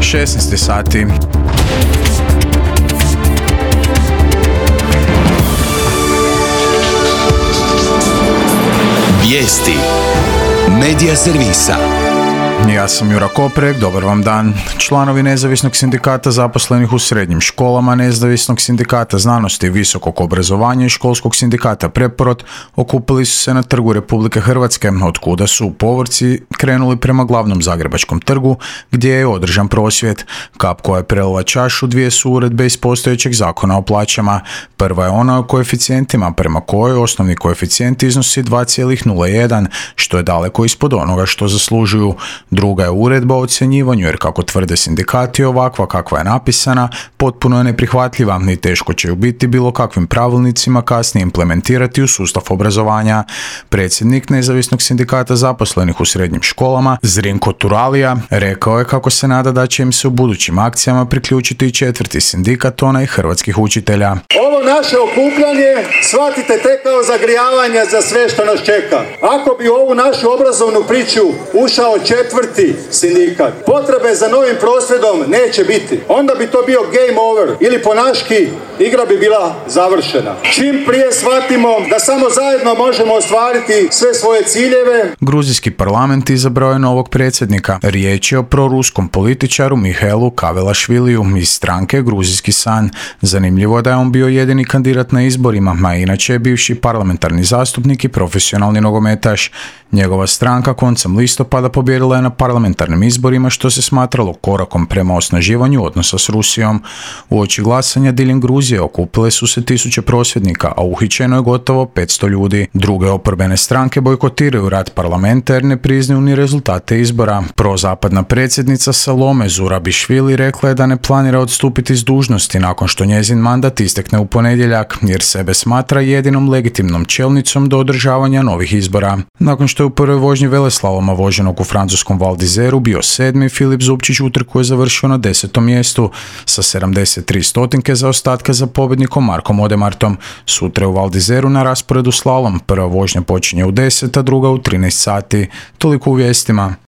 16 sati. Vijesti Medija servisa. Ja sam Jura Koprek, dobar vam dan. Članovi Nezavisnog sindikata zaposlenih u srednjim školama, Nezavisnog sindikata znanosti i visokog obrazovanja i Školskog sindikata Preporod okupili su se na Trgu Republike Hrvatske, od kuda su u povorci krenuli prema glavnom Zagrebačkom trgu, gdje je održan prosvjed. Kap koja je prelila čašu dvije su uredbe iz postojećeg zakona o plaćama. Prva je ona o koeficijentima, prema kojoj osnovni koeficijent iznosi 2,01, što je daleko ispod onoga što zaslužuju. Druga je uredba o ocjenjivanju, jer kako tvrde sindikati, ovakva kakva je napisana potpuno je neprihvatljiva i teško će ju biti bilo kakvim pravilnicima kasnije implementirati u sustav obrazovanja. Predsjednik Nezavisnog sindikata zaposlenih u srednjim školama, Zrinko Turalija, rekao je kako se nada da će im se u budućim akcijama priključiti i četvrti sindikat, onaj hrvatskih učitelja. Ovo naše okupljanje shvatite tek kao zagrijavanje za sve što nas čeka. Ako bi u ovu našu obrazovnu priču ušao četvrti sindikat, potrebe za novim prosvjedom neće biti. Onda bi to bio game over ili po naški igra bi bila završena. Čim prije shvatimo da samo zajedno možemo ostvariti sve svoje ciljeve. Gruzijski parlament izabrao je novog predsjednika. Riječ je o proruskom političaru Mihailu Kavelašviliju iz stranke Gruzijski san. Zanimljivo je da je on bio jedini kandidat na izborima, a inače je bivši parlamentarni zastupnik i profesionalni nogometaš. Njegova stranka koncem listopada pobijedila je na parlamentarnim izborima, što se smatralo korakom prema osnaživanju odnosa s Rusijom. Uoči glasanja diljem Gruzije okupile su se tisuće prosvjednika, a uhićeno je gotovo 500 ljudi. Druge oporbene stranke bojkotiraju rad parlamenta jer ne priznaju ni rezultate izbora. Prozapadna predsjednica Salome Zurabišvili rekla je da ne planira odstupiti s dužnosti nakon što njezin mandat istekne u ponedjeljak, jer sebe smatra jedinom legitimnom čelnicom do održavanja novih izbora. Nakon što je u prvoj vožnji veleslaloma voženog u francuskom Val d'Izeru bio 7. Filip Zubčić utrku je završio na 10. mjestu sa 73 stotinke zaostatka za pobjednikom Markom Odemartom. Sutra je u Val d'Izeru na rasporedu slalom. Prva vožnja počinje u 10, a druga u 13 sati. Toliko u vijestima.